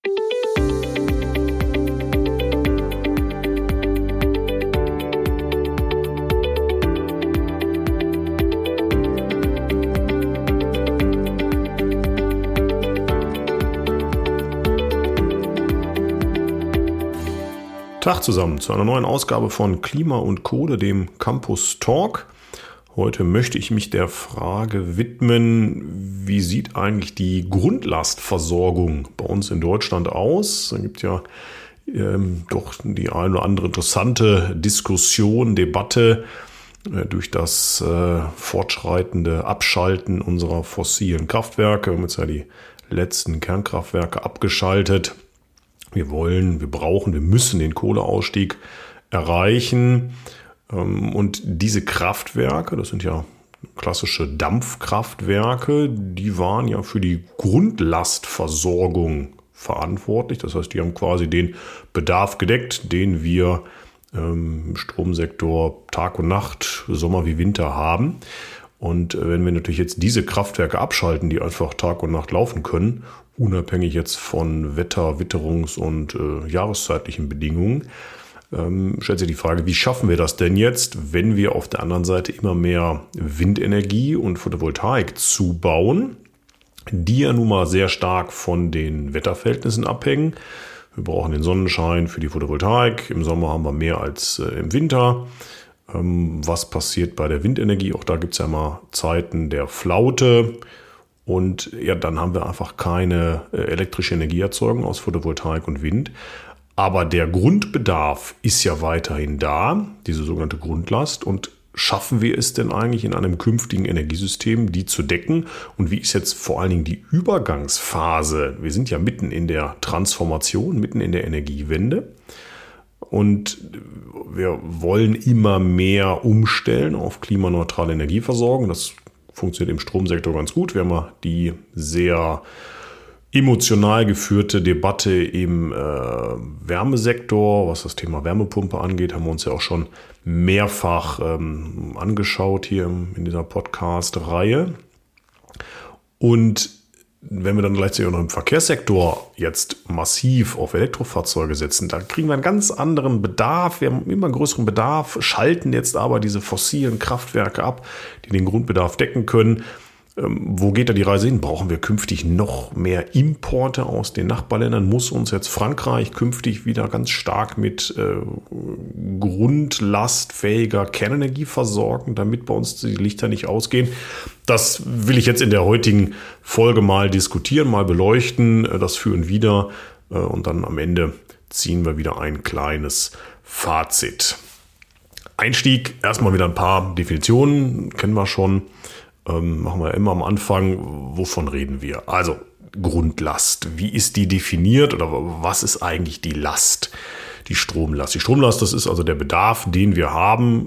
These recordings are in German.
Tag zusammen zu einer neuen Ausgabe von Klima und Kohle, dem Campus Talk. Heute möchte ich mich der Frage widmen, wie sieht eigentlich die Grundlastversorgung bei uns in Deutschland aus? Es gibt ja doch die eine oder andere interessante Diskussion, Debatte durch das fortschreitende Abschalten unserer fossilen Kraftwerke. Wir haben jetzt ja die letzten Kernkraftwerke abgeschaltet. Wir müssen den Kohleausstieg erreichen. Und diese Kraftwerke, das sind ja klassische Dampfkraftwerke, die waren ja für die Grundlastversorgung verantwortlich. Das heißt, die haben quasi den Bedarf gedeckt, den wir im Stromsektor Tag und Nacht, Sommer wie Winter haben. Und wenn wir natürlich jetzt diese Kraftwerke abschalten, die einfach Tag und Nacht laufen können, unabhängig jetzt von Wetter-, Witterungs- und jahreszeitlichen Bedingungen, stellt sich die Frage, wie schaffen wir das denn jetzt, wenn wir auf der anderen Seite immer mehr Windenergie und Photovoltaik zubauen, die ja nun mal sehr stark von den Wetterverhältnissen abhängen. Wir brauchen den Sonnenschein für die Photovoltaik, im Sommer haben wir mehr als im Winter. Was passiert bei der Windenergie? Auch da gibt es ja mal Zeiten der Flaute. Und ja, dann haben wir einfach keine elektrische Energieerzeugung aus Photovoltaik und Wind. Aber der Grundbedarf ist ja weiterhin da, diese sogenannte Grundlast. Und schaffen wir es denn eigentlich in einem künftigen Energiesystem, die zu decken? Und wie ist jetzt vor allen Dingen die Übergangsphase? Wir sind ja mitten in der Transformation, mitten in der Energiewende. Und wir wollen immer mehr umstellen auf klimaneutrale Energieversorgung. Das funktioniert im Stromsektor ganz gut. Wir haben ja die sehr emotional geführte Debatte im Wärmesektor. Was das Thema Wärmepumpe angeht, haben wir uns ja auch schon mehrfach angeschaut hier in dieser Podcast-Reihe. Und wenn wir dann gleichzeitig auch noch im Verkehrssektor jetzt massiv auf Elektrofahrzeuge setzen, da kriegen wir einen ganz anderen Bedarf. Wir haben immer größeren Bedarf, schalten jetzt aber diese fossilen Kraftwerke ab, die den Grundbedarf decken können. Wo geht da die Reise hin? Brauchen wir künftig noch mehr Importe aus den Nachbarländern? Muss uns jetzt Frankreich künftig wieder ganz stark mit grundlastfähiger Kernenergie versorgen, damit bei uns die Lichter nicht ausgehen? Das will ich jetzt in der heutigen Folge mal diskutieren, mal beleuchten, das Für und Wider, und dann am Ende ziehen wir wieder ein kleines Fazit. Einstieg, erstmal wieder ein paar Definitionen, kennen wir schon. Machen wir immer am Anfang, wovon reden wir? Also Grundlast, wie ist die definiert oder was ist eigentlich die Last, die Stromlast? Die Stromlast, das ist also der Bedarf, den wir haben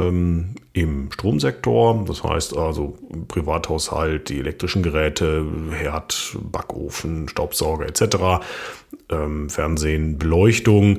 im Stromsektor. Das heißt also Privathaushalt, die elektrischen Geräte, Herd, Backofen, Staubsauger etc., Fernsehen, Beleuchtung,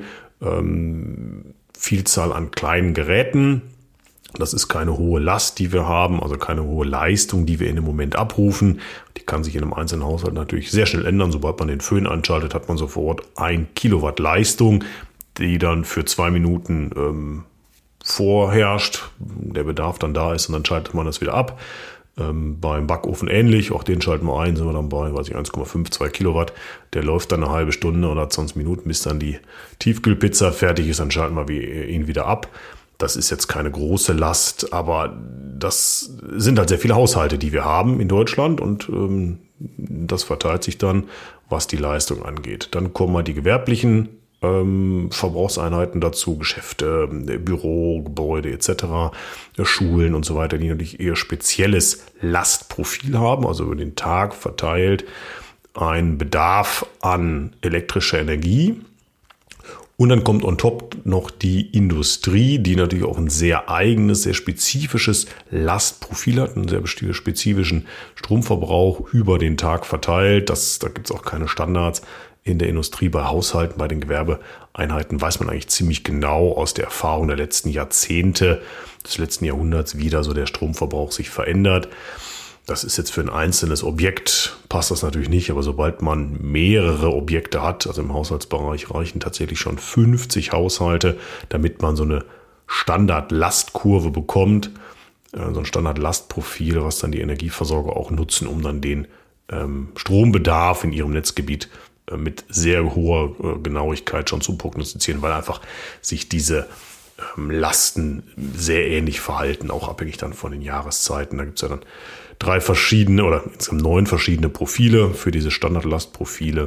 Vielzahl an kleinen Geräten. Das ist keine hohe Last, die wir haben, also keine hohe Leistung, die wir in dem Moment abrufen. Die kann sich in einem einzelnen Haushalt natürlich sehr schnell ändern. Sobald man den Föhn anschaltet, hat man sofort 1 Kilowatt Leistung, die dann für 2 Minuten vorherrscht, der Bedarf dann da ist und dann schaltet man das wieder ab. Beim Backofen ähnlich, auch den schalten wir ein, sind wir dann bei 1,5, 2 Kilowatt. Der läuft dann eine halbe Stunde oder 20 Minuten, bis dann die Tiefkühlpizza fertig ist, dann schalten wir ihn wieder ab. Das ist jetzt keine große Last, aber das sind halt sehr viele Haushalte, die wir haben in Deutschland und das verteilt sich dann, was die Leistung angeht. Dann kommen mal die gewerblichen Verbrauchseinheiten dazu, Geschäfte, Büro, Gebäude etc., Schulen und so weiter, die natürlich eher spezielles Lastprofil haben, also über den Tag verteilt ein Bedarf an elektrischer Energie. Und dann kommt on top noch die Industrie, die natürlich auch ein sehr eigenes, sehr spezifisches Lastprofil hat, einen sehr spezifischen Stromverbrauch über den Tag verteilt. Da gibt es auch keine Standards. In der Industrie, bei Haushalten, bei den Gewerbeeinheiten weiß man eigentlich ziemlich genau aus der Erfahrung der letzten Jahrzehnte, des letzten Jahrhunderts, wie da so der Stromverbrauch sich verändert. Das ist jetzt für ein einzelnes Objekt, passt das natürlich nicht, aber sobald man mehrere Objekte hat, also im Haushaltsbereich reichen tatsächlich schon 50 Haushalte, damit man so eine Standardlastkurve bekommt, so ein Standardlastprofil, was dann die Energieversorger auch nutzen, um dann den Strombedarf in ihrem Netzgebiet mit sehr hoher Genauigkeit schon zu prognostizieren, weil einfach sich diese Lasten sehr ähnlich verhalten, auch abhängig dann von den Jahreszeiten. Da gibt es ja dann 3 verschiedene oder insgesamt 9 verschiedene Profile für diese Standardlastprofile.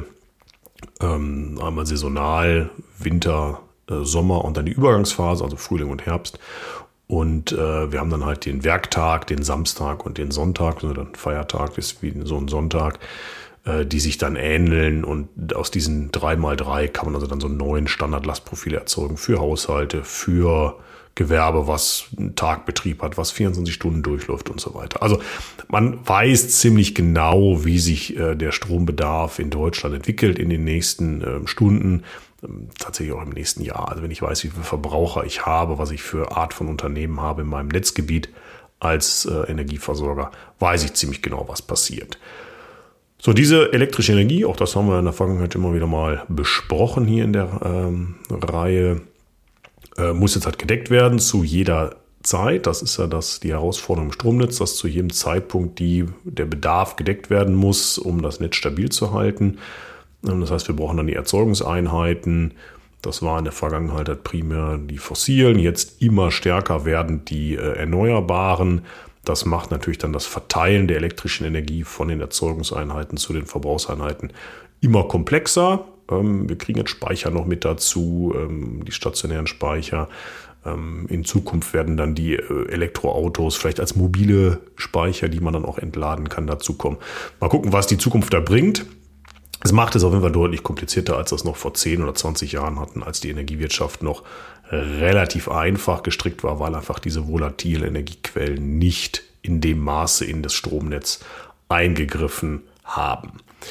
Einmal saisonal, Winter, Sommer und dann die Übergangsphase, also Frühling und Herbst. Und wir haben dann halt den Werktag, den Samstag und den Sonntag, also dann Feiertag ist wie so ein Sonntag, die sich dann ähneln. Und aus diesen 3x3 kann man also dann so 9 Standardlastprofile erzeugen für Haushalte, für Gewerbe, was einen Tagbetrieb hat, was 24 Stunden durchläuft und so weiter. Also man weiß ziemlich genau, wie sich der Strombedarf in Deutschland entwickelt in den nächsten Stunden, tatsächlich auch im nächsten Jahr. Also wenn ich weiß, wie viele Verbraucher ich habe, was ich für Art von Unternehmen habe in meinem Netzgebiet als Energieversorger, weiß ich ziemlich genau, was passiert. So, diese elektrische Energie, auch das haben wir in der Vergangenheit immer wieder mal besprochen hier in der Reihe, muss jetzt halt gedeckt werden zu jeder Zeit. Das ist ja die Herausforderung im Stromnetz, dass zu jedem Zeitpunkt der Bedarf gedeckt werden muss, um das Netz stabil zu halten. Das heißt, wir brauchen dann die Erzeugungseinheiten. Das war in der Vergangenheit halt primär die fossilen, jetzt immer stärker werden die erneuerbaren. Das macht natürlich dann das Verteilen der elektrischen Energie von den Erzeugungseinheiten zu den Verbrauchseinheiten immer komplexer. Wir kriegen jetzt Speicher noch mit dazu, die stationären Speicher. In Zukunft werden dann die Elektroautos vielleicht als mobile Speicher, die man dann auch entladen kann, dazukommen. Mal gucken, was die Zukunft da bringt. Es macht es auf jeden Fall deutlich komplizierter, als das noch vor 10 oder 20 Jahren hatten, als die Energiewirtschaft noch relativ einfach gestrickt war, weil einfach diese volatilen Energiequellen nicht in dem Maße in das Stromnetz eingegriffen haben.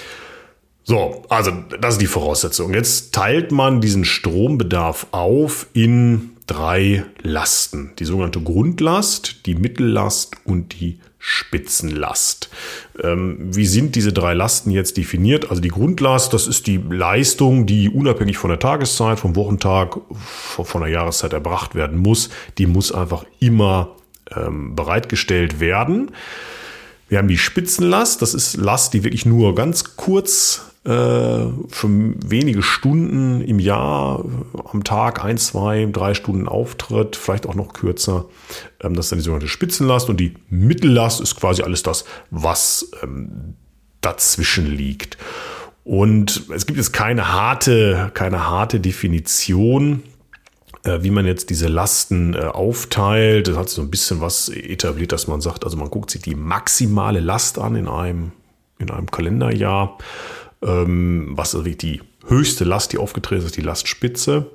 So, also das ist die Voraussetzung. Jetzt teilt man diesen Strombedarf auf in 3 Lasten. Die sogenannte Grundlast, die Mittellast und die Spitzenlast. Wie sind diese 3 Lasten jetzt definiert? Also die Grundlast, das ist die Leistung, die unabhängig von der Tageszeit, vom Wochentag, von der Jahreszeit erbracht werden muss. Die muss einfach immer bereitgestellt werden. Wir haben die Spitzenlast, das ist Last, die wirklich nur ganz kurz für wenige Stunden im Jahr am Tag 1, 2, 3 Stunden auftritt, vielleicht auch noch kürzer. Das ist dann die sogenannte Spitzenlast und die Mittellast ist quasi alles das, was dazwischen liegt. Und es gibt jetzt keine harte Definition, wie man jetzt diese Lasten aufteilt. Das hat so ein bisschen was etabliert, dass man sagt, also man guckt sich die maximale Last an in einem Kalenderjahr. Was also die höchste Last, die aufgetreten ist, die Lastspitze.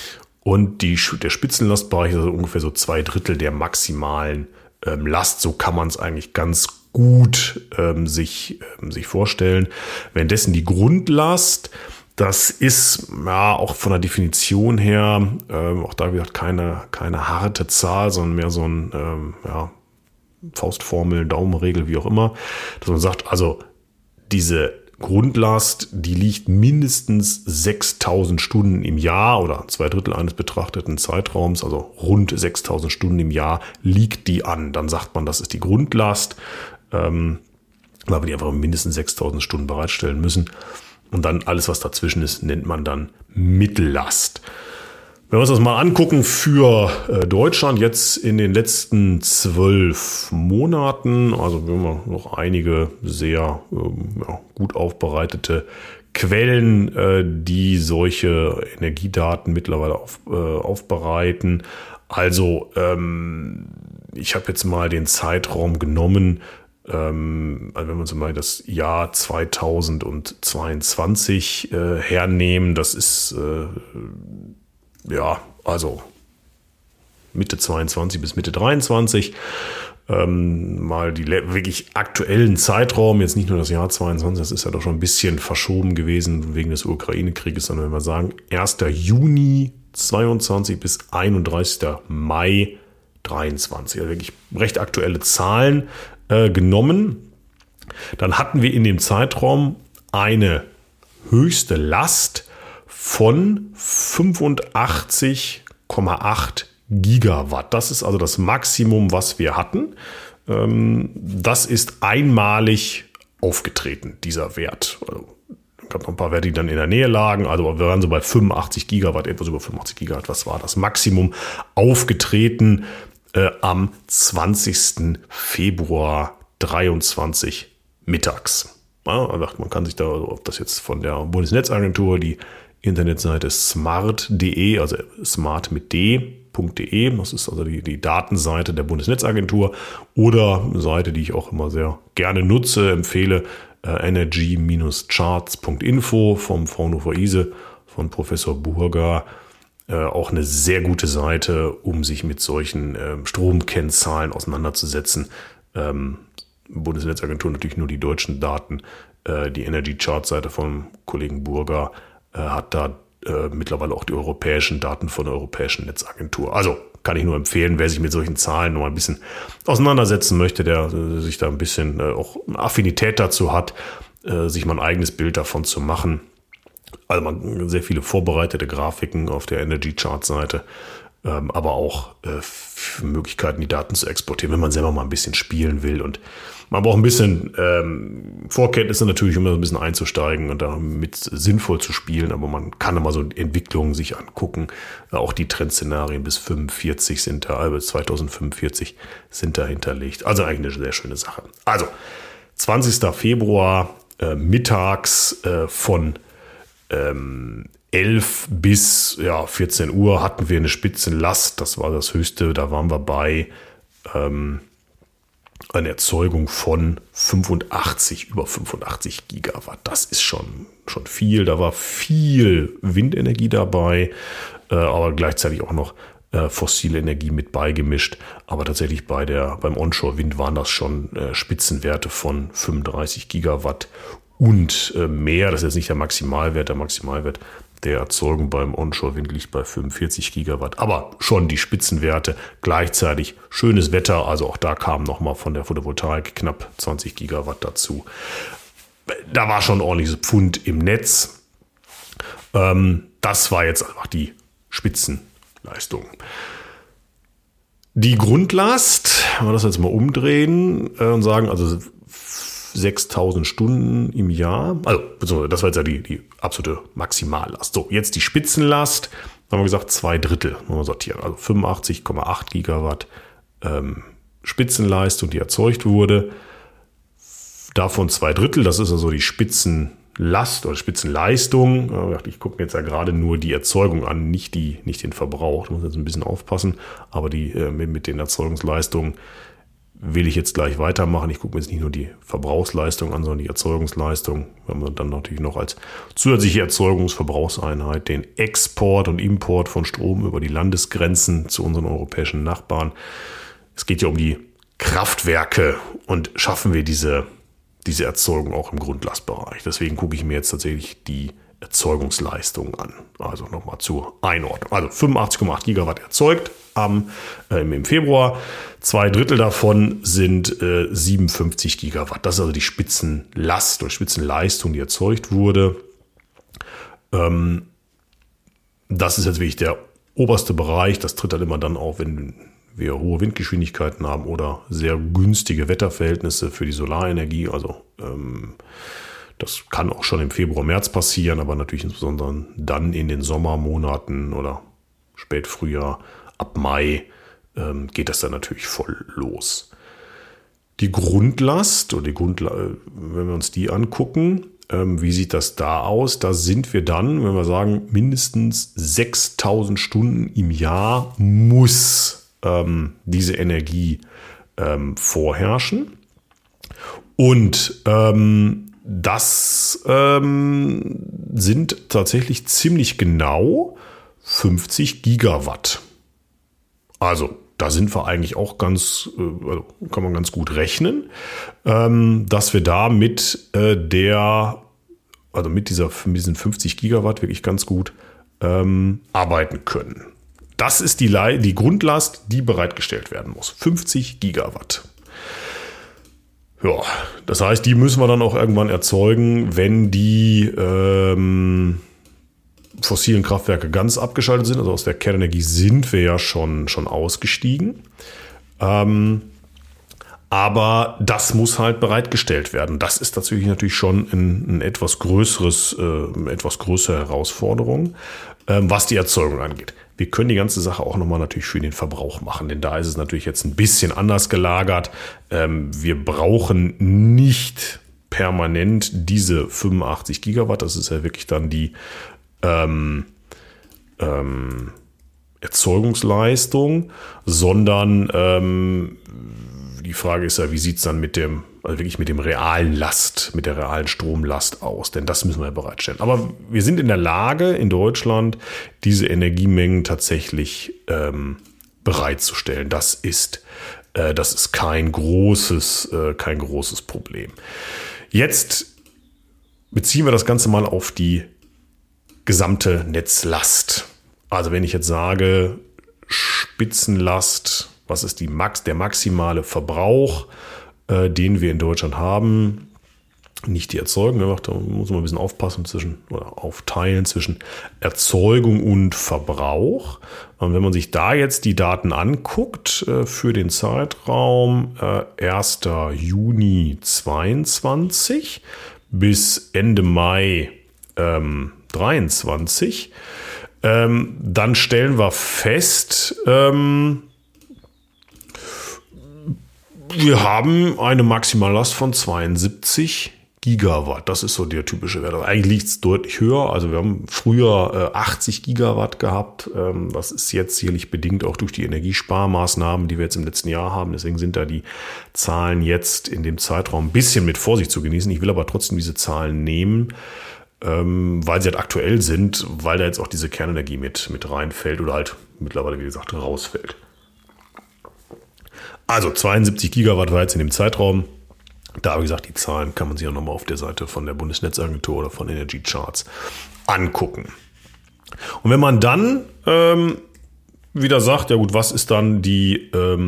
Und der Spitzenlastbereich ist also ungefähr so 2/3 der maximalen Last. So kann man es eigentlich ganz gut sich vorstellen. Währenddessen die Grundlast, das ist ja auch von der Definition her, auch da wieder keine harte Zahl, sondern mehr so ein Faustformel, Daumenregel, wie auch immer, dass man sagt, also diese Grundlast, die liegt mindestens 6.000 Stunden im Jahr oder 2/3 eines betrachteten Zeitraums, also rund 6.000 Stunden im Jahr liegt die an. Dann sagt man, das ist die Grundlast, weil wir die einfach mindestens 6.000 Stunden bereitstellen müssen. Und dann alles, was dazwischen ist, nennt man dann Mittellast. Wenn wir uns das mal angucken für Deutschland jetzt in den letzten 12 Monaten, also wir haben noch einige sehr gut aufbereitete Quellen, die solche Energiedaten mittlerweile aufbereiten. Also ich habe jetzt mal den Zeitraum genommen, also wenn wir uns mal das Jahr 2022 hernehmen, das ist also Mitte 22 bis Mitte 23, mal die wirklich aktuellen Zeitraum, jetzt nicht nur das Jahr 22, das ist ja doch schon ein bisschen verschoben gewesen wegen des Ukraine-Krieges, sondern wenn wir sagen 1. Juni 22 bis 31. Mai 23, also wirklich recht aktuelle Zahlen genommen. dann hatten wir in dem Zeitraum eine höchste Last von 85,8 Gigawatt. Das ist also das Maximum, was wir hatten. Das ist einmalig aufgetreten, dieser Wert. Also, es gab noch ein paar Werte, die dann in der Nähe lagen. Also wir waren so bei 85 Gigawatt, etwas über 85 Gigawatt. Was war das Maximum? Aufgetreten am 20. Februar 23 mittags. Ja, man kann sich da, ob das jetzt von der Bundesnetzagentur, die Internetseite smart.de, also smart mit d.de, das ist also die Datenseite der Bundesnetzagentur, oder eine Seite, die ich auch immer sehr gerne nutze, empfehle, energy-charts.info vom Fraunhofer ISE, von Professor Burger, auch eine sehr gute Seite, um sich mit solchen Stromkennzahlen auseinanderzusetzen. Bundesnetzagentur natürlich nur die deutschen Daten. Die Energy Chart Seite vom Kollegen Burger hat da mittlerweile auch die europäischen Daten von der Europäischen Netzagentur. Also kann ich nur empfehlen, wer sich mit solchen Zahlen noch mal ein bisschen auseinandersetzen möchte, der sich da ein bisschen auch Affinität dazu hat, sich mal ein eigenes Bild davon zu machen. Also man sehr viele vorbereitete Grafiken auf der Energy Chart Seite, aber auch Möglichkeiten, die Daten zu exportieren, wenn man selber mal ein bisschen spielen will. Und man braucht ein bisschen Vorkenntnisse natürlich, um da ein bisschen einzusteigen und damit sinnvoll zu spielen. Aber man kann immer so Entwicklungen sich angucken. Auch die Trendszenarien bis 2045 sind da, 2045 sind da hinterlegt. Also eigentlich eine sehr schöne Sache. Also 20. Februar mittags von 11 bis 14 Uhr hatten wir eine Spitzenlast. Das war das Höchste. Da waren wir bei eine Erzeugung von über 85 Gigawatt. Das ist schon viel. Da war viel Windenergie dabei, aber gleichzeitig auch noch fossile Energie mit beigemischt. Aber tatsächlich beim Onshore-Wind waren das schon Spitzenwerte von 35 Gigawatt und mehr. Das ist jetzt nicht der Maximalwert. Der Maximalwert der Erzeugung beim Onshore-Wind liegt bei 45 Gigawatt, aber schon die Spitzenwerte. Gleichzeitig schönes Wetter, also auch da kam nochmal von der Photovoltaik knapp 20 Gigawatt dazu. Da war schon ein ordentliches Pfund im Netz. Das war jetzt einfach die Spitzenleistung. Die Grundlast, wenn wir das jetzt mal umdrehen und sagen, also 6.000 Stunden im Jahr. Also, das war jetzt ja die absolute Maximallast. So, jetzt die Spitzenlast. Da haben wir gesagt, 2/3 wollen wir sortieren. Also 85,8 Gigawatt Spitzenleistung, die erzeugt wurde. Davon 2/3, das ist also die Spitzenlast oder Spitzenleistung. Ich gucke mir jetzt ja gerade nur die Erzeugung an, nicht den Verbrauch. Da muss jetzt ein bisschen aufpassen. Aber mit den Erzeugungsleistungen will ich jetzt gleich weitermachen. Ich gucke mir jetzt nicht nur die Verbrauchsleistung an, sondern die Erzeugungsleistung. Wir haben dann natürlich noch als zusätzliche Erzeugungsverbrauchseinheit den Export und Import von Strom über die Landesgrenzen zu unseren europäischen Nachbarn. Es geht ja um die Kraftwerke und schaffen wir diese Erzeugung auch im Grundlastbereich. Deswegen gucke ich mir jetzt tatsächlich die Erzeugungsleistung an. Also nochmal zur Einordnung. Also 85,8 Gigawatt erzeugt im Februar. 2/3 davon sind 57 Gigawatt. Das ist also die Spitzenlast oder Spitzenleistung, die erzeugt wurde. Das ist jetzt wirklich der oberste Bereich. Das tritt halt immer dann auf, wenn wir hohe Windgeschwindigkeiten haben oder sehr günstige Wetterverhältnisse für die Solarenergie. Also das kann auch schon im Februar, März passieren, aber natürlich insbesondere dann in den Sommermonaten oder Spätfrühjahr, ab Mai geht das dann natürlich voll los. Die Grundlast oder wenn wir uns die angucken, wie sieht das da aus? Da sind wir dann, wenn wir sagen, mindestens 6.000 Stunden im Jahr muss diese Energie vorherrschen. Und das sind tatsächlich ziemlich genau 50 Gigawatt. Also da sind wir eigentlich auch kann man ganz gut rechnen, dass wir da mit diesen 50 Gigawatt wirklich ganz gut arbeiten können. Das ist die Grundlast, die bereitgestellt werden muss. 50 Gigawatt. Ja, das heißt, die müssen wir dann auch irgendwann erzeugen, wenn die fossilen Kraftwerke ganz abgeschaltet sind. Also aus der Kernenergie sind wir ja schon ausgestiegen. Aber das muss halt bereitgestellt werden. Das ist natürlich schon ein etwas größere Herausforderung, was die Erzeugung angeht. Wir können die ganze Sache auch nochmal natürlich für den Verbrauch machen, denn da ist es natürlich jetzt ein bisschen anders gelagert. Wir brauchen nicht permanent diese 85 Gigawatt. Das ist ja wirklich dann die Erzeugungsleistung, sondern die Frage ist ja, wie sieht es dann mit der realen Stromlast aus? Denn das müssen wir ja bereitstellen. Aber wir sind in der Lage, in Deutschland diese Energiemengen tatsächlich bereitzustellen. Das ist kein großes Problem. Jetzt beziehen wir das Ganze mal auf die gesamte Netzlast. Also wenn ich jetzt sage, Spitzenlast, was ist der maximale Verbrauch, den wir in Deutschland haben? Nicht die Erzeugung, da muss man ein bisschen aufpassen aufteilen zwischen Erzeugung und Verbrauch. Und wenn man sich da jetzt die Daten anguckt für den Zeitraum 1. Juni 22 bis Ende Mai 23, dann stellen wir fest, wir haben eine Maximallast von 72 Gigawatt. Das ist so der typische Wert. Eigentlich liegt es deutlich höher. Also wir haben früher 80 Gigawatt gehabt. Das ist jetzt sicherlich bedingt auch durch die Energiesparmaßnahmen, die wir jetzt im letzten Jahr haben. Deswegen sind da die Zahlen jetzt in dem Zeitraum ein bisschen mit Vorsicht zu genießen. Ich will aber trotzdem diese Zahlen nehmen, weil sie halt aktuell sind, weil da jetzt auch diese Kernenergie mit reinfällt oder halt mittlerweile, wie gesagt, rausfällt. Also 72 Gigawatt war jetzt in dem Zeitraum. Da, wie gesagt, die Zahlen kann man sich auch nochmal auf der Seite von der Bundesnetzagentur oder von Energy Charts angucken. Und wenn man dann wieder sagt, ja gut, was ist dann die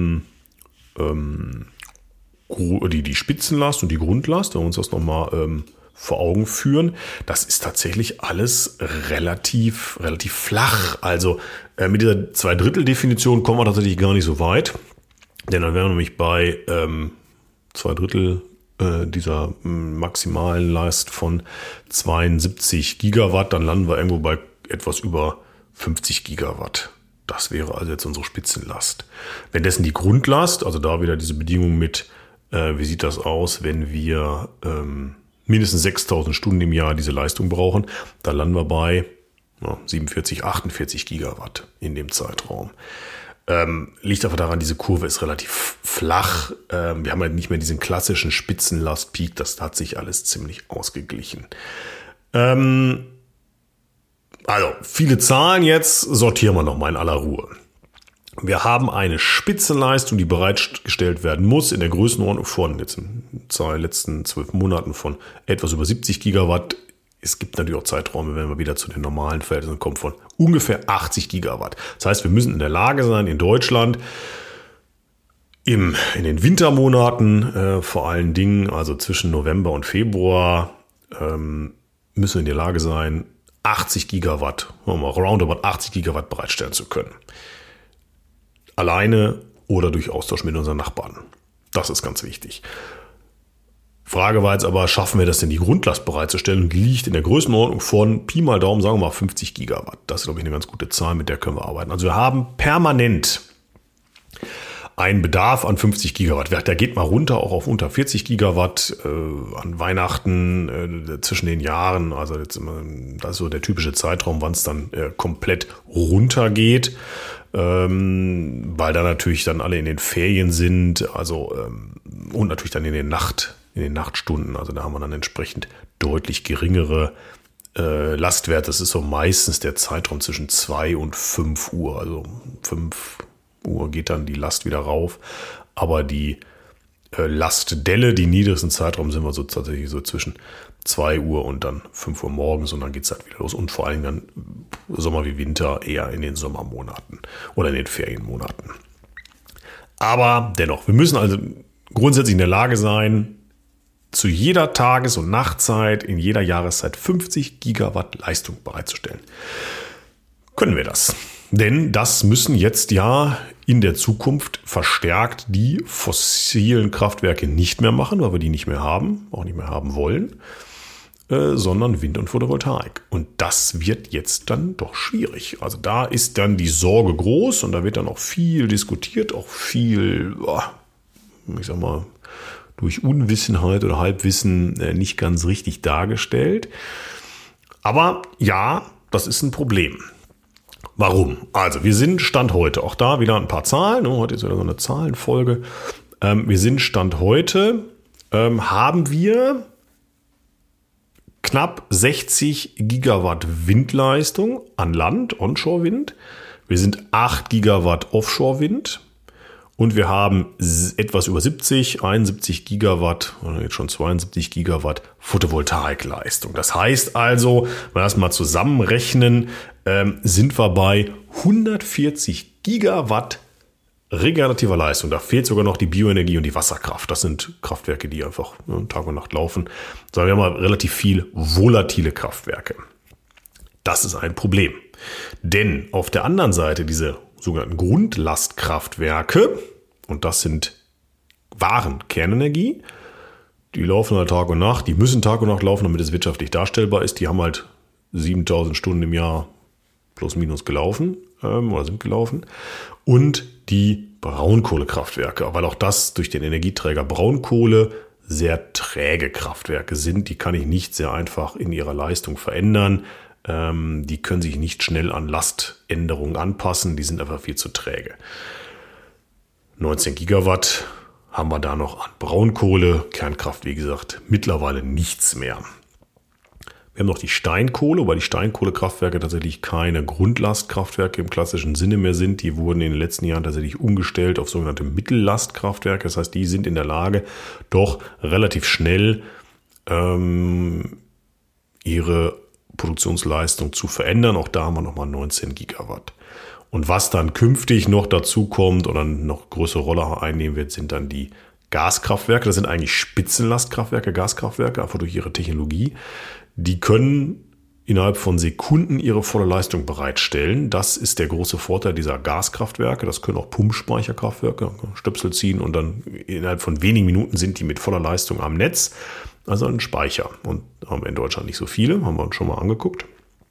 Spitzenlast und die Grundlast, wenn wir uns das nochmal vor Augen führen, das ist tatsächlich alles relativ flach. Also mit dieser 2/3-Definition kommen wir tatsächlich gar nicht so weit. Denn dann wären wir nämlich bei 2/3 dieser maximalen Last von 72 Gigawatt. Dann landen wir irgendwo bei etwas über 50 Gigawatt. Das wäre also jetzt unsere Spitzenlast. Wenn dessen die Grundlast, also da wieder diese Bedingung mit, wie sieht das aus, wenn wir mindestens 6000 Stunden im Jahr diese Leistung brauchen, dann landen wir bei 47, 48 Gigawatt in dem Zeitraum. Liegt einfach daran, diese Kurve ist relativ flach. Wir haben halt nicht mehr diesen klassischen Spitzenlast-Peak. Das hat sich alles ziemlich ausgeglichen. Also, viele Zahlen jetzt. Sortieren wir nochmal in aller Ruhe. Wir haben eine Spitzenleistung, die bereitgestellt werden muss, in der Größenordnung von jetzt in den letzten 12 Monaten von etwas über 70 Gigawatt. Es gibt natürlich auch Zeiträume, wenn wir wieder zu den normalen Verhältnissen kommen, von ungefähr 80 Gigawatt. Das heißt, wir müssen in der Lage sein, in Deutschland in den Wintermonaten vor allen Dingen, also zwischen November und Februar, müssen wir in der Lage sein, 80 Gigawatt, roundabout 80 Gigawatt bereitstellen zu können. Alleine oder durch Austausch mit unseren Nachbarn. Das ist ganz wichtig. Frage war jetzt aber, schaffen wir das denn, die Grundlast bereitzustellen? Und liegt in der Größenordnung von Pi mal Daumen, sagen wir mal 50 Gigawatt. Das ist, glaube ich, eine ganz gute Zahl, mit der können wir arbeiten. Also wir haben permanent einen Bedarf an 50 Gigawatt. Der geht mal runter, auch auf unter 40 Gigawatt an Weihnachten zwischen den Jahren. Also jetzt das ist so der typische Zeitraum, wann es dann komplett runtergeht. Weil da natürlich dann alle in den Ferien sind. Also und natürlich dann in den Nachtstunden, also da haben wir dann entsprechend deutlich geringere Lastwerte. Das ist so meistens der Zeitraum zwischen 2 und 5 Uhr. Also 5 Uhr geht dann die Last wieder rauf. Aber die Lastdelle, die niedrigsten Zeitraum sind wir so tatsächlich so zwischen 2 Uhr und dann 5 Uhr morgens und dann geht es halt wieder los. Und vor allem dann Sommer wie Winter eher in den Sommermonaten oder in den Ferienmonaten. Aber dennoch, wir müssen also grundsätzlich in der Lage sein, zu jeder Tages- und Nachtzeit, in jeder Jahreszeit 50 Gigawatt Leistung bereitzustellen. Können wir das? Denn das müssen jetzt ja in der Zukunft verstärkt die fossilen Kraftwerke nicht mehr machen, weil wir die nicht mehr haben, auch nicht mehr haben wollen, sondern Wind- und Photovoltaik. Und das wird jetzt dann doch schwierig. Also da ist dann die Sorge groß und da wird dann auch viel diskutiert, auch viel, ich sag mal, durch Unwissenheit oder Halbwissen nicht ganz richtig dargestellt. Aber ja, das ist ein Problem. Warum? Also wir sind Stand heute, auch da wieder ein paar Zahlen, heute ist wieder so eine Zahlenfolge. Wir sind Stand heute, haben wir knapp 60 Gigawatt Windleistung an Land, Onshore-Wind. Wir sind 8 Gigawatt Offshore-Wind und wir haben etwas über 71 Gigawatt, oder jetzt schon 72 Gigawatt Photovoltaikleistung. Das heißt also, wenn wir das mal zusammenrechnen, sind wir bei 140 Gigawatt regenerativer Leistung. Da fehlt sogar noch die Bioenergie und die Wasserkraft. Das sind Kraftwerke, die einfach Tag und Nacht laufen. Sagen wir mal relativ viel volatile Kraftwerke. Das ist ein Problem. Denn auf der anderen Seite diese sogenannten Grundlastkraftwerke, und das sind Waren Kernenergie, die laufen halt Tag und Nacht, die müssen Tag und Nacht laufen, damit es wirtschaftlich darstellbar ist. Die haben halt 7000 Stunden im Jahr plus minus gelaufen oder sind gelaufen. Und die Braunkohlekraftwerke, weil auch das durch den Energieträger Braunkohle sehr träge Kraftwerke sind. Die kann ich nicht sehr einfach in ihrer Leistung verändern. Die können sich nicht schnell an Laständerungen anpassen. Die sind einfach viel zu träge. 19 Gigawatt haben wir da noch an Braunkohle. Kernkraft, wie gesagt, mittlerweile nichts mehr. Wir haben noch die Steinkohle, weil die Steinkohlekraftwerke tatsächlich keine Grundlastkraftwerke im klassischen Sinne mehr sind. Die wurden in den letzten Jahren tatsächlich umgestellt auf sogenannte Mittellastkraftwerke. Das heißt, die sind in der Lage, doch relativ schnell ihre Produktionsleistung zu verändern. Auch da haben wir nochmal 19 Gigawatt. Und was dann künftig noch dazu kommt oder noch größere Rolle einnehmen wird, sind dann die Gaskraftwerke. Das sind eigentlich Spitzenlastkraftwerke, Gaskraftwerke, einfach durch ihre Technologie. Die können innerhalb von Sekunden ihre volle Leistung bereitstellen. Das ist der große Vorteil dieser Gaskraftwerke. Das können auch Pumpspeicherkraftwerke, Stöpsel ziehen und dann innerhalb von wenigen Minuten sind die mit voller Leistung am Netz. Also ein Speicher. Und haben wir in Deutschland nicht so viele, haben wir uns schon mal angeguckt.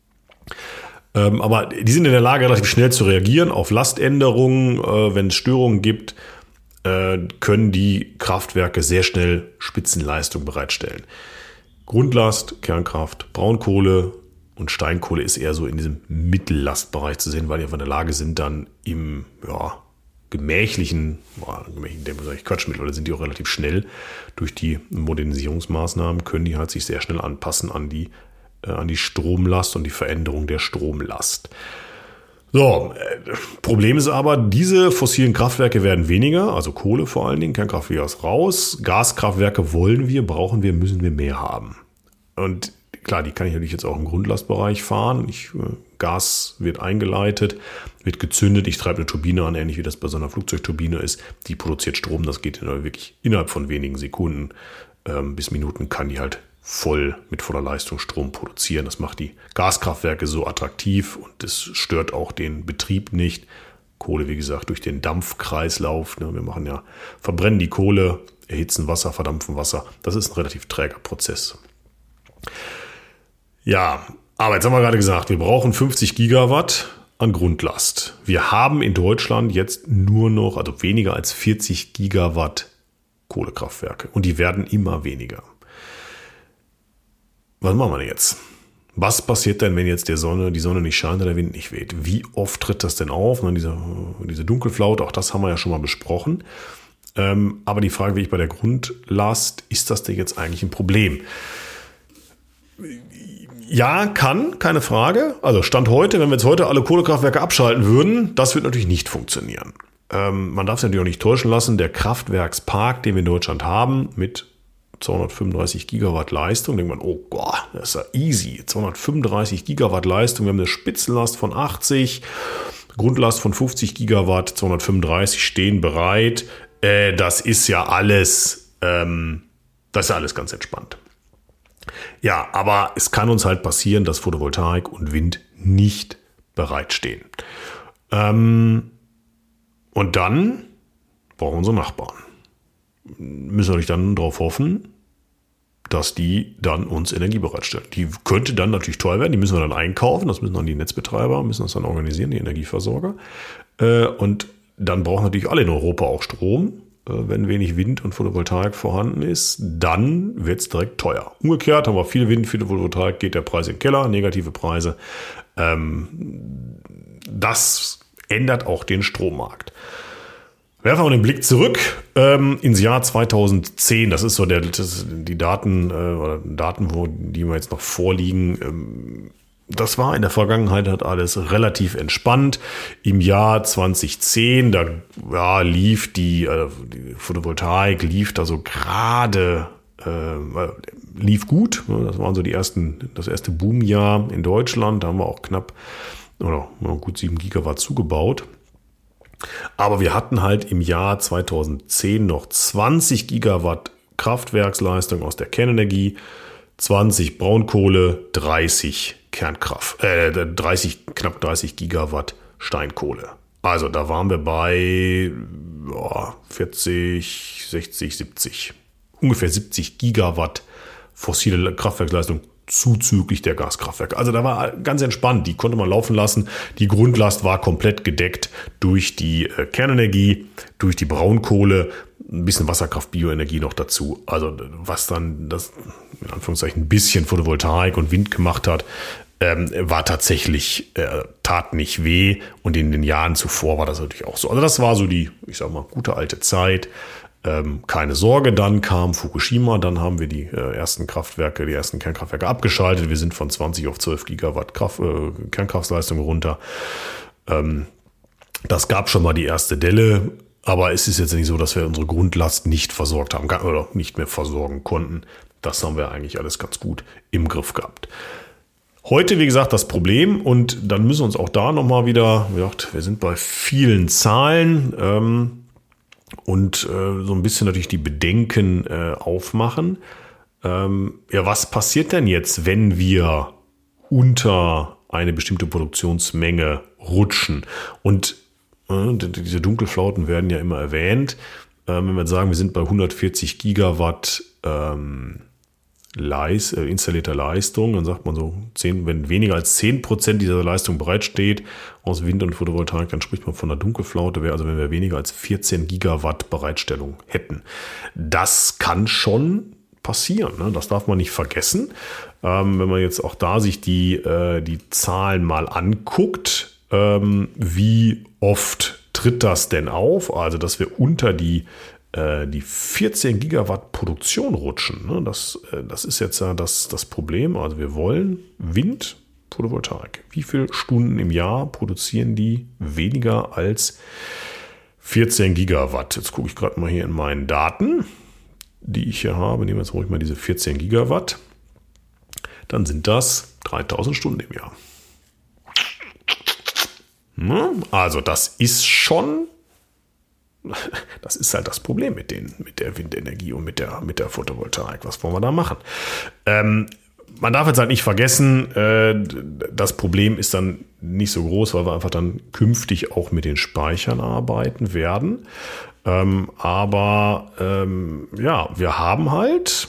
Aber die sind in der Lage, relativ schnell zu reagieren auf Laständerungen. Wenn es Störungen gibt, können die Kraftwerke sehr schnell Spitzenleistung bereitstellen. Grundlast, Kernkraft, Braunkohle und Steinkohle ist eher so in diesem Mittellastbereich zu sehen, weil die einfach in der Lage sind, dann im gemächlichen Tempo, sage ich Quatsch, mittlerweile sind die auch relativ schnell. Durch die Modernisierungsmaßnahmen können die halt sich sehr schnell anpassen an die Stromlast und die Veränderung der Stromlast. So, Problem ist aber, diese fossilen Kraftwerke werden weniger, also Kohle vor allen Dingen, Kernkraftwerke ist raus. Gaskraftwerke brauchen wir, müssen wir mehr haben. Und klar, die kann ich natürlich jetzt auch im Grundlastbereich fahren. Gas wird eingeleitet, wird gezündet, ich treibe eine Turbine an, ähnlich wie das bei so einer Flugzeugturbine ist. Die produziert Strom, das geht wirklich innerhalb von wenigen Sekunden bis Minuten kann die halt mit voller Leistung Strom produzieren. Das macht die Gaskraftwerke so attraktiv und es stört auch den Betrieb nicht. Kohle, wie gesagt, durch den Dampfkreislauf. Wir verbrennen die Kohle, erhitzen Wasser, verdampfen Wasser. Das ist ein relativ träger Prozess. Ja, aber jetzt haben wir gerade gesagt, wir brauchen 50 Gigawatt an Grundlast. Wir haben in Deutschland jetzt nur noch, also weniger als 40 Gigawatt Kohlekraftwerke und die werden immer weniger. Was machen wir denn jetzt? Was passiert denn, wenn jetzt die Sonne nicht scheint oder der Wind nicht weht? Wie oft tritt das denn auf? Diese Dunkelflaute, auch das haben wir ja schon mal besprochen. Aber die Frage, wie ich bei der Grundlast, ist das denn jetzt eigentlich ein Problem? Ja, keine Frage. Also Stand heute, wenn wir jetzt heute alle Kohlekraftwerke abschalten würden, das wird natürlich nicht funktionieren. Man darf sich natürlich auch nicht täuschen lassen, der Kraftwerkspark, den wir in Deutschland haben, mit 235 Gigawatt Leistung, denkt man, oh Gott, das ist ja easy. 235 Gigawatt Leistung, wir haben eine Spitzenlast von 80, Grundlast von 50 Gigawatt, 235 stehen bereit. Das ist ja alles Das ist ja alles ganz entspannt. Ja, aber es kann uns halt passieren, dass Photovoltaik und Wind nicht bereitstehen. Und dann brauchen wir unsere Nachbarn. Müssen wir natürlich dann darauf hoffen, dass die dann uns Energie bereitstellen. Die könnte dann natürlich teuer werden, die müssen wir dann einkaufen, das müssen dann die Netzbetreiber, müssen das dann organisieren, die Energieversorger. Und dann brauchen natürlich alle in Europa auch Strom. Wenn wenig Wind und Photovoltaik vorhanden ist, dann wird es direkt teuer. Umgekehrt haben wir viel Wind, viel Photovoltaik, geht der Preis in den Keller, negative Preise. Das ändert auch den Strommarkt. Werfen wir den Blick zurück ins Jahr 2010. Das ist so die Daten, die mir jetzt noch vorliegen. Das war in der Vergangenheit hat alles relativ entspannt. Im Jahr 2010, da lief die Photovoltaik, lief da so gerade, lief gut. Das waren so das erste Boomjahr in Deutschland. Da haben wir auch gut 7 Gigawatt zugebaut. Aber wir hatten halt im Jahr 2010 noch 20 Gigawatt Kraftwerksleistung aus der Kernenergie, 20 Braunkohle, 30 Kernkraft, knapp 30 Gigawatt Steinkohle. Also da waren wir bei 40, 60, 70, ungefähr 70 Gigawatt fossile Kraftwerksleistung zuzüglich der Gaskraftwerke. Also da war ganz entspannt, die konnte man laufen lassen. Die Grundlast war komplett gedeckt durch die Kernenergie, durch die Braunkohle, ein bisschen Wasserkraft, Bioenergie noch dazu. Also was dann das in Anführungszeichen ein bisschen Photovoltaik und Wind gemacht hat, war tatsächlich, tat nicht weh. Und in den Jahren zuvor war das natürlich auch so. Also das war so die, ich sag mal, gute alte Zeit. Keine Sorge, dann kam Fukushima, dann haben wir die ersten Kernkraftwerke abgeschaltet. Wir sind von 20 auf 12 Gigawatt Kernkraftleistung runter. Das gab schon mal die erste Delle, aber es ist jetzt nicht so, dass wir unsere Grundlast nicht versorgt haben oder nicht mehr versorgen konnten. Das haben wir eigentlich alles ganz gut im Griff gehabt. Heute, wie gesagt, das Problem, und dann müssen wir uns auch da nochmal wieder, wir sind bei vielen Zahlen, und so ein bisschen natürlich die Bedenken aufmachen. Was passiert denn jetzt, wenn wir unter eine bestimmte Produktionsmenge rutschen? Und diese Dunkelflauten werden ja immer erwähnt. Wenn wir jetzt sagen, wir sind bei 140 Gigawatt installierter Leistung, dann sagt man so, wenn weniger als 10% dieser Leistung bereitsteht aus Wind und Photovoltaik, dann spricht man von einer Dunkelflaute, also wenn wir weniger als 14 Gigawatt Bereitstellung hätten. Das kann schon passieren, ne? Das darf man nicht vergessen. Wenn man jetzt auch da sich die Zahlen mal anguckt, wie oft tritt das denn auf? Also, dass wir unter die 14 Gigawatt Produktion rutschen. Ne? Das ist jetzt ja das Problem. Also wir wollen Wind, Photovoltaik. Wie viele Stunden im Jahr produzieren die weniger als 14 Gigawatt? Jetzt gucke ich gerade mal hier in meinen Daten, die ich hier habe. Nehmen wir jetzt ruhig mal diese 14 Gigawatt. Dann sind das 3000 Stunden im Jahr. Also das ist schon... Das ist halt das Problem mit der Windenergie und mit der Photovoltaik. Was wollen wir da machen? Man darf jetzt halt nicht vergessen, das Problem ist dann nicht so groß, weil wir einfach dann künftig auch mit den Speichern arbeiten werden. Aber wir haben halt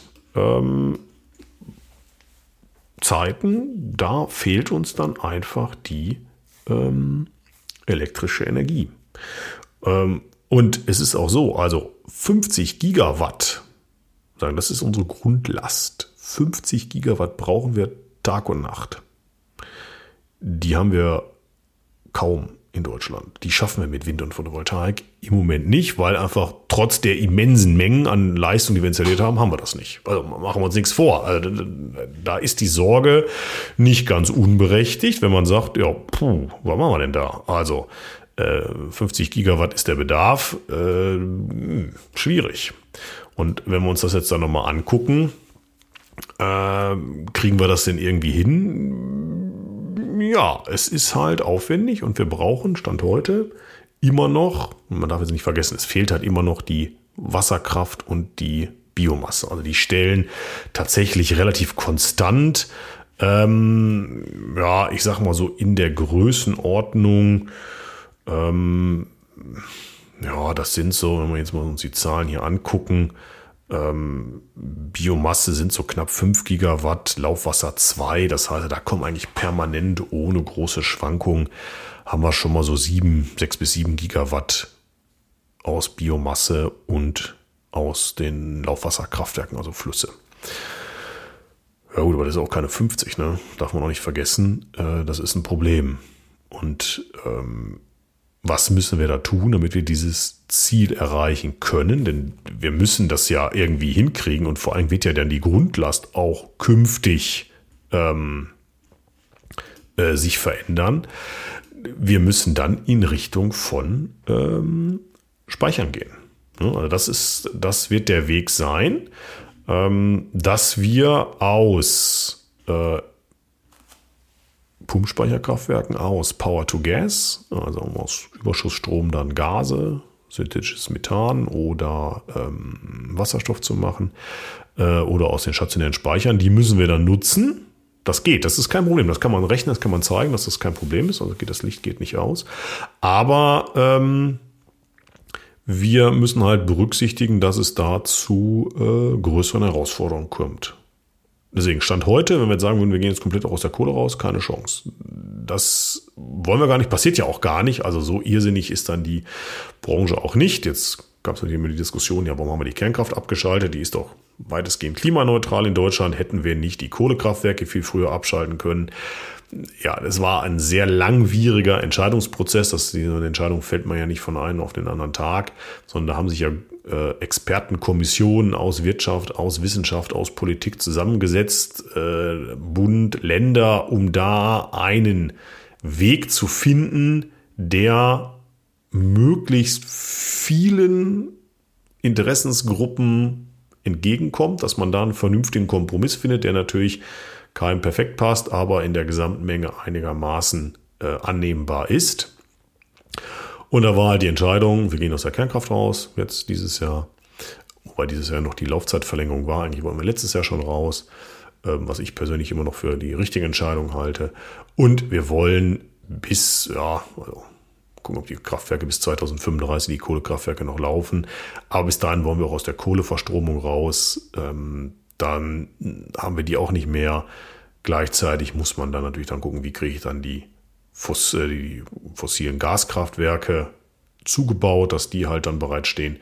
Zeiten, da fehlt uns dann einfach die elektrische Energie. Und es ist auch so, also 50 Gigawatt, das ist unsere Grundlast. 50 Gigawatt brauchen wir Tag und Nacht. Die haben wir kaum in Deutschland. Die schaffen wir mit Wind und Photovoltaik im Moment nicht, weil einfach trotz der immensen Mengen an Leistung, die wir installiert haben, haben wir das nicht. Also machen wir uns nichts vor. Also, da ist die Sorge nicht ganz unberechtigt, wenn man sagt, was machen wir denn da? Also 50 Gigawatt ist der Bedarf, schwierig. Und wenn wir uns das jetzt dann nochmal angucken, kriegen wir das denn irgendwie hin? Ja, es ist halt aufwendig und wir brauchen Stand heute immer noch, man darf jetzt nicht vergessen, es fehlt halt immer noch die Wasserkraft und die Biomasse. Also die stellen tatsächlich relativ konstant, ich sag mal so in der Größenordnung, das sind so, wenn wir jetzt mal uns die Zahlen hier angucken, Biomasse sind so knapp 5 Gigawatt, Laufwasser 2, das heißt, da kommen eigentlich permanent ohne große Schwankungen, haben wir schon mal so 6 bis 7 Gigawatt aus Biomasse und aus den Laufwasserkraftwerken, also Flüsse. Ja gut, aber das ist auch keine 50, ne? Darf man auch nicht vergessen, das ist ein Problem. Und was müssen wir da tun, damit wir dieses Ziel erreichen können? Denn wir müssen das ja irgendwie hinkriegen und vor allem wird ja dann die Grundlast auch künftig sich verändern. Wir müssen dann in Richtung von Speichern gehen. Also das wird der Weg sein, dass wir aus Pumpspeicherkraftwerken, aus Power to Gas, also aus Überschussstrom dann Gase, synthetisches Methan oder Wasserstoff zu machen oder aus den stationären Speichern, die müssen wir dann nutzen. Das geht, das ist kein Problem. Das kann man rechnen, das kann man zeigen, dass das kein Problem ist. Also das Licht geht nicht aus. Aber wir müssen halt berücksichtigen, dass es da zu größeren Herausforderungen kommt. Deswegen Stand heute, wenn wir jetzt sagen würden, wir gehen jetzt komplett auch aus der Kohle raus, keine Chance. Das wollen wir gar nicht, passiert ja auch gar nicht. Also so irrsinnig ist dann die Branche auch nicht. Jetzt gab es natürlich immer die Diskussion, ja, warum haben wir die Kernkraft abgeschaltet? Die ist doch weitestgehend klimaneutral in Deutschland. Hätten wir nicht die Kohlekraftwerke viel früher abschalten können? Ja, das war ein sehr langwieriger Entscheidungsprozess. Diese Entscheidung fällt man ja nicht von einem auf den anderen Tag, sondern da haben sich ja Expertenkommissionen aus Wirtschaft, aus Wissenschaft, aus Politik zusammengesetzt, Bund, Länder, um da einen Weg zu finden, der möglichst vielen Interessensgruppen entgegenkommt, dass man da einen vernünftigen Kompromiss findet, der natürlich keinem perfekt passt, aber in der Gesamtmenge einigermaßen annehmbar ist. Und da war halt die Entscheidung, wir gehen aus der Kernkraft raus, jetzt dieses Jahr, wobei dieses Jahr noch die Laufzeitverlängerung war, eigentlich wollen wir letztes Jahr schon raus, was ich persönlich immer noch für die richtige Entscheidung halte. Und wir wollen gucken, ob die Kraftwerke bis 2035, die Kohlekraftwerke noch laufen, aber bis dahin wollen wir auch aus der Kohleverstromung raus, dann haben wir die auch nicht mehr. Gleichzeitig muss man dann natürlich dann gucken, wie kriege ich dann die fossilen Gaskraftwerke zugebaut, dass die halt dann bereitstehen.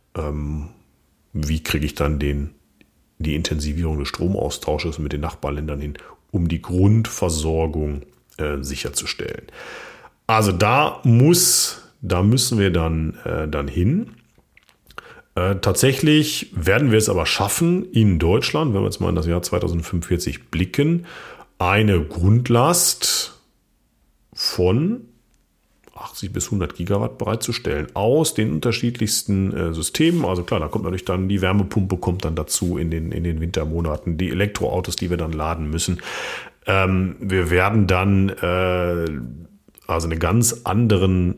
Wie kriege ich dann die Intensivierung des Stromaustausches mit den Nachbarländern hin, um die Grundversorgung sicherzustellen. Also da müssen wir dann hin. Tatsächlich werden wir es aber schaffen, in Deutschland, wenn wir jetzt mal in das Jahr 2045 blicken, eine Grundlast von 80 bis 100 Gigawatt bereitzustellen aus den unterschiedlichsten Systemen. Also klar, da kommt natürlich dann die Wärmepumpe kommt dann dazu in den Wintermonaten, die Elektroautos, die wir dann laden müssen. Wir werden dann also eine ganz andere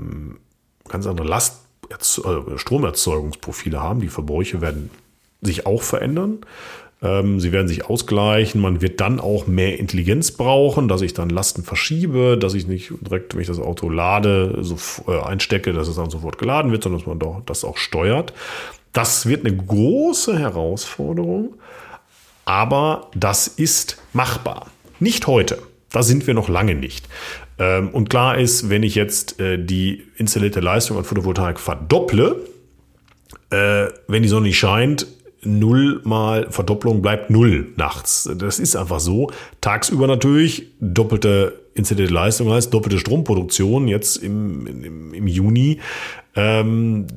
Stromerzeugungsprofile haben. Die Verbräuche werden sich auch verändern. Sie werden sich ausgleichen. Man wird dann auch mehr Intelligenz brauchen, dass ich dann Lasten verschiebe, dass ich nicht direkt, wenn ich das Auto lade, so einstecke, dass es dann sofort geladen wird, sondern dass man doch das auch steuert. Das wird eine große Herausforderung, aber das ist machbar. Nicht heute. Da sind wir noch lange nicht. Und klar ist, wenn ich jetzt die installierte Leistung an Photovoltaik verdopple, wenn die Sonne nicht scheint, 0 mal Verdopplung bleibt 0 nachts. Das ist einfach so. Tagsüber natürlich doppelte installierte Leistung heißt doppelte Stromproduktion jetzt im Juni. Den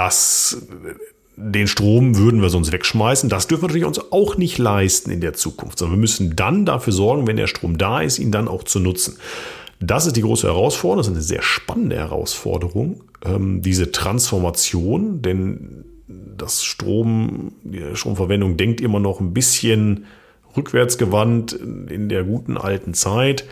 Strom würden wir sonst wegschmeißen. Das dürfen wir natürlich uns auch nicht leisten in der Zukunft, sondern wir müssen dann dafür sorgen, wenn der Strom da ist, ihn dann auch zu nutzen. Das ist die große Herausforderung. Das ist eine sehr spannende Herausforderung, diese Transformation, denn die Stromverwendung denkt immer noch ein bisschen rückwärtsgewandt in der guten alten Zeit,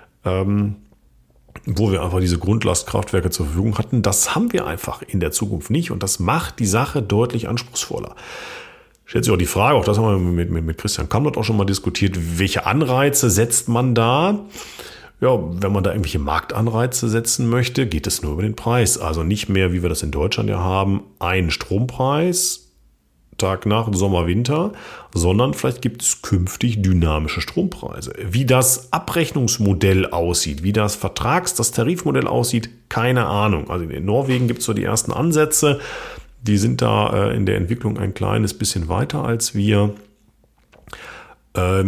wo wir einfach diese Grundlastkraftwerke zur Verfügung hatten. Das haben wir einfach in der Zukunft nicht und das macht die Sache deutlich anspruchsvoller. Stellt sich auch die Frage, auch das haben wir mit Christian Kamlott auch schon mal diskutiert, welche Anreize setzt man da? Ja, wenn man da irgendwelche Marktanreize setzen möchte, geht es nur über den Preis. Also nicht mehr, wie wir das in Deutschland ja haben, ein Strompreis, Tag, Nacht, Sommer, Winter, sondern vielleicht gibt es künftig dynamische Strompreise. Wie das Abrechnungsmodell aussieht, wie das das Tarifmodell aussieht, keine Ahnung. Also in Norwegen gibt es so die ersten Ansätze, die sind da in der Entwicklung ein kleines bisschen weiter als wir. Da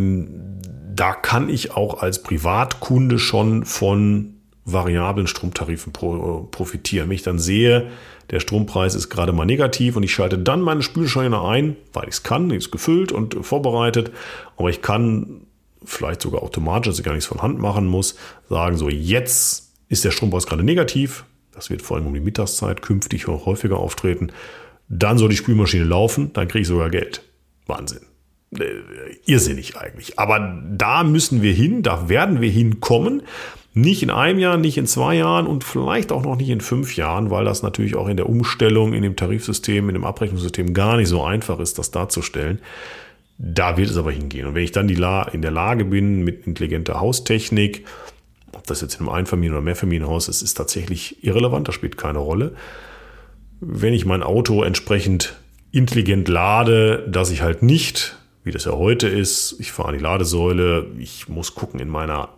kann ich auch als Privatkunde schon von variablen Stromtarifen profitieren. Wenn ich dann sehe, der Strompreis ist gerade mal negativ und ich schalte dann meine Spülmaschine ein, weil ich es kann, die ist gefüllt und vorbereitet, aber ich kann vielleicht sogar automatisch, dass ich gar nichts von Hand machen muss, sagen, so jetzt ist der Strompreis gerade negativ, das wird vor allem um die Mittagszeit künftig auch häufiger auftreten, dann soll die Spülmaschine laufen, dann kriege ich sogar Geld. Wahnsinn. Irrsinnig eigentlich. Aber da müssen wir hin, da werden wir hinkommen. Nicht in einem Jahr, nicht in 2 Jahren und vielleicht auch noch nicht in 5 Jahren, weil das natürlich auch in der Umstellung, in dem Tarifsystem, in dem Abrechnungssystem gar nicht so einfach ist, das darzustellen. Da wird es aber hingehen. Und wenn ich dann in der Lage bin, mit intelligenter Haustechnik, ob das jetzt in einem Einfamilien- oder Mehrfamilienhaus ist, ist tatsächlich irrelevant, das spielt keine Rolle. Wenn ich mein Auto entsprechend intelligent lade, dass ich halt nicht, wie das ja heute ist, ich fahre an die Ladesäule, ich muss gucken in meiner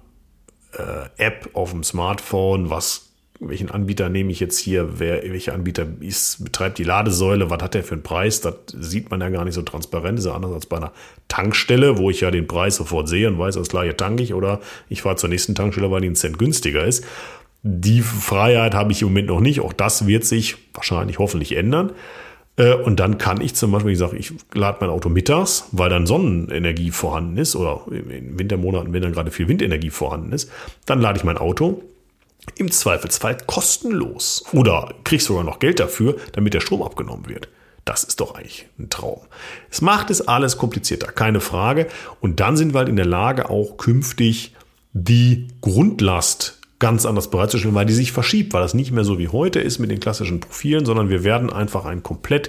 App auf dem Smartphone, welchen Anbieter nehme ich jetzt hier, welcher Anbieter betreibt die Ladesäule, was hat der für einen Preis, das sieht man ja gar nicht so transparent, das ist ja anders als bei einer Tankstelle, wo ich ja den Preis sofort sehe und weiß, das gleiche tanke ich oder ich fahre zur nächsten Tankstelle, weil die einen Cent günstiger ist. Die Freiheit habe ich im Moment noch nicht, auch das wird sich wahrscheinlich hoffentlich ändern. Und dann kann ich zum Beispiel, ich lade mein Auto mittags, weil dann Sonnenenergie vorhanden ist oder in Wintermonaten, wenn dann gerade viel Windenergie vorhanden ist, dann lade ich mein Auto im Zweifelsfall kostenlos oder kriege sogar noch Geld dafür, damit der Strom abgenommen wird. Das ist doch eigentlich ein Traum. Es macht es alles komplizierter, keine Frage. Und dann sind wir halt in der Lage, auch künftig die Grundlast ganz anders bereitzustellen, weil die sich verschiebt, weil das nicht mehr so wie heute ist mit den klassischen Profilen, sondern wir werden einfach ein komplett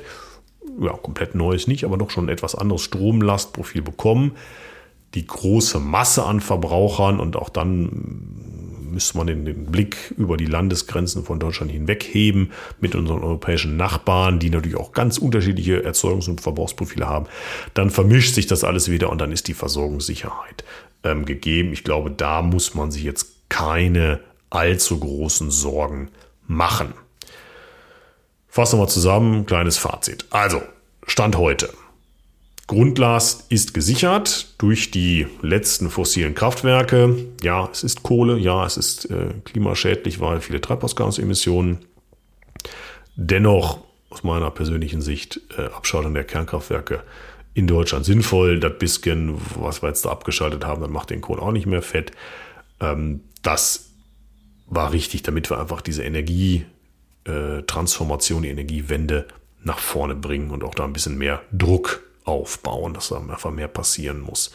neues nicht, aber doch schon ein etwas anderes Stromlastprofil bekommen. Die große Masse an Verbrauchern und auch dann müsste man den Blick über die Landesgrenzen von Deutschland hinweg heben mit unseren europäischen Nachbarn, die natürlich auch ganz unterschiedliche Erzeugungs- und Verbrauchsprofile haben. Dann vermischt sich das alles wieder und dann ist die Versorgungssicherheit gegeben. Ich glaube, da muss man sich jetzt keine allzu großen Sorgen machen. Fassen wir mal zusammen, kleines Fazit. Also, Stand heute. Grundlast ist gesichert durch die letzten fossilen Kraftwerke. Ja, es ist Kohle, ja, es ist klimaschädlich, weil viele Treibhausgasemissionen. Dennoch, aus meiner persönlichen Sicht, Abschaltung der Kernkraftwerke in Deutschland sinnvoll. Das bisschen, was wir jetzt da abgeschaltet haben, das macht den Kohl auch nicht mehr fett. Das war richtig, damit wir einfach diese Energietransformation, die Energiewende nach vorne bringen und auch da ein bisschen mehr Druck aufbauen, dass da einfach mehr passieren muss.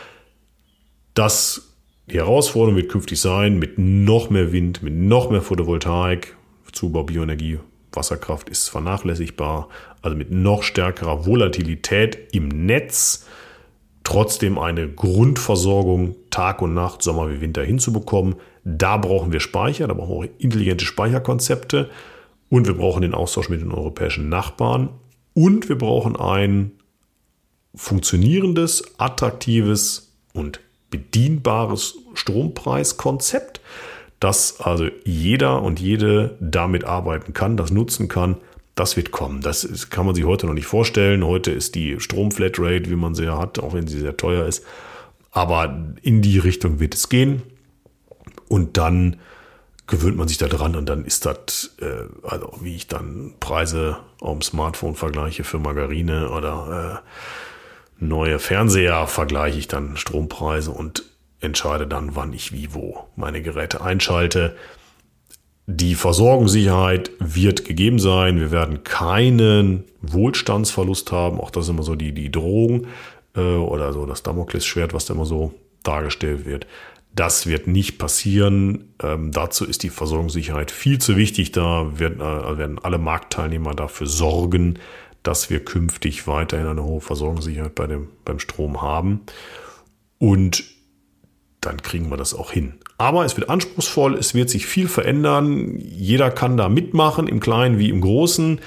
Die Herausforderung wird künftig sein, mit noch mehr Wind, mit noch mehr Photovoltaik, Zubau Bioenergie, Wasserkraft ist vernachlässigbar, also mit noch stärkerer Volatilität im Netz, trotzdem eine Grundversorgung Tag und Nacht, Sommer wie Winter hinzubekommen. Da brauchen wir Speicher, da brauchen wir auch intelligente Speicherkonzepte und wir brauchen den Austausch mit den europäischen Nachbarn und wir brauchen ein funktionierendes, attraktives und bedienbares Strompreiskonzept, dass also jeder und jede damit arbeiten kann, das nutzen kann. Das wird kommen. Das kann man sich heute noch nicht vorstellen. Heute ist die Stromflatrate, wie man sie ja hat, auch wenn sie sehr teuer ist. Aber in die Richtung wird es gehen. Und dann gewöhnt man sich da dran und dann ist das, also wie ich dann Preise auf dem Smartphone vergleiche für Margarine oder neue Fernseher, vergleiche ich dann Strompreise und entscheide dann, wann ich wie wo meine Geräte einschalte. Die Versorgungssicherheit wird gegeben sein. Wir werden keinen Wohlstandsverlust haben. Auch das ist immer so die Drohung oder so das Damoklesschwert, was da immer so dargestellt wird. Das wird nicht passieren. Dazu ist die Versorgungssicherheit viel zu wichtig. Da werden alle Marktteilnehmer dafür sorgen, dass wir künftig weiterhin eine hohe Versorgungssicherheit beim Strom haben. Und dann kriegen wir das auch hin. Aber es wird anspruchsvoll, es wird sich viel verändern. Jeder kann da mitmachen, im Kleinen wie im Großen.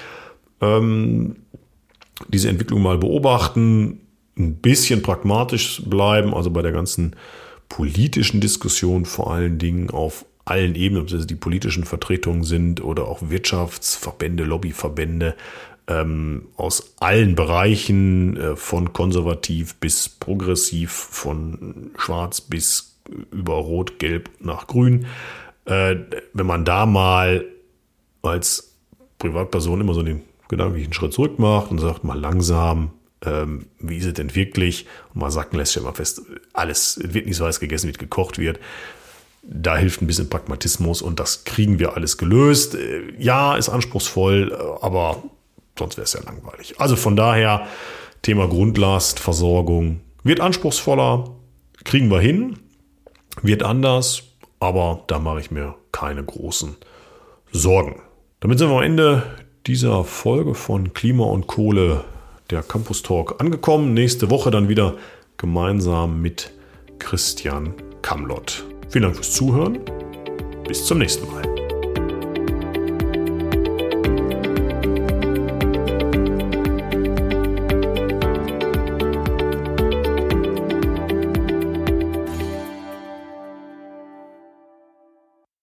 Diese Entwicklung mal beobachten, ein bisschen pragmatisch bleiben, also bei der ganzen politischen Diskussion vor allen Dingen auf allen Ebenen, ob das die politischen Vertretungen sind oder auch Wirtschaftsverbände, Lobbyverbände, aus allen Bereichen, von konservativ bis progressiv, von schwarz bis über rot, gelb nach grün. Wenn man da mal als Privatperson immer so den gedanklichen Schritt zurück macht und sagt mal langsam, wie ist es denn wirklich? Und mal sacken lässt, stell mal fest, alles wird nicht so heiß gegessen, wie es gekocht wird. Da hilft ein bisschen Pragmatismus und das kriegen wir alles gelöst. Ja, ist anspruchsvoll, aber sonst wäre es ja langweilig. Also von daher, Thema Grundlastversorgung wird anspruchsvoller, kriegen wir hin, wird anders, aber da mache ich mir keine großen Sorgen. Damit sind wir am Ende dieser Folge von Klima und Kohle, der Campus Talk, angekommen. Nächste Woche dann wieder gemeinsam mit Christian Kamlott. Vielen Dank fürs Zuhören. Bis zum nächsten Mal.